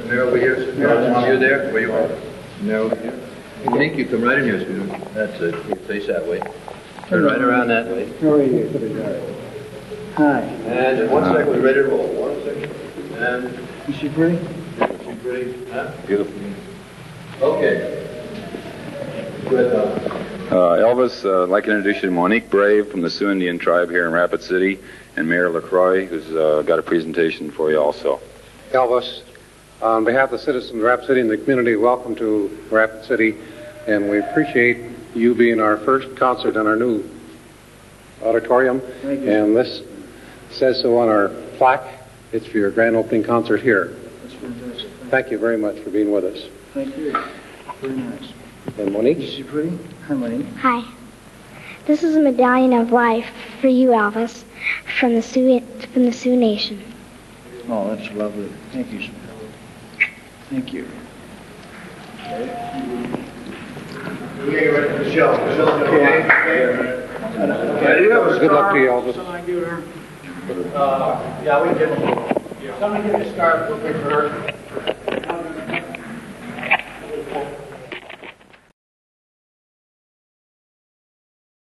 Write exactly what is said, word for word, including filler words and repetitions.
Mayor over here. Mayor, you there? Where you are? Mayor over here. Monique, you come right in here, sweetheart. That's it. You face that way. Turn right around that way. How are you? Hi. And in one second, we're ready to roll. One second. And Is she pretty? is she pretty? Huh? Beautiful. Okay. Good. Uh, Uh, Elvis, uh, I'd like to introduce you to Monique Brave from the Sioux Indian tribe here in Rapid City, and Mayor LaCroix, who's uh, got a presentation for you also. Elvis, on behalf of the citizens of Rapid City and the community, welcome to Rapid City, and we appreciate you being our first concert in our new auditorium. Thank you. And this says so on our plaque. It's for your grand opening concert here. That's fantastic. Thank you very much for being with us. Thank you. Very nice. And Is Monique? she pretty? Hi, Monique. Hi. This is a medallion of life for you, Elvis, from the Sioux from the Sioux Nation. Oh, that's lovely. Thank you, sweetheart. Thank you. Good luck to you, Elvis. Uh, yeah, we can. Somebody give me a scarf. We'll pick for her.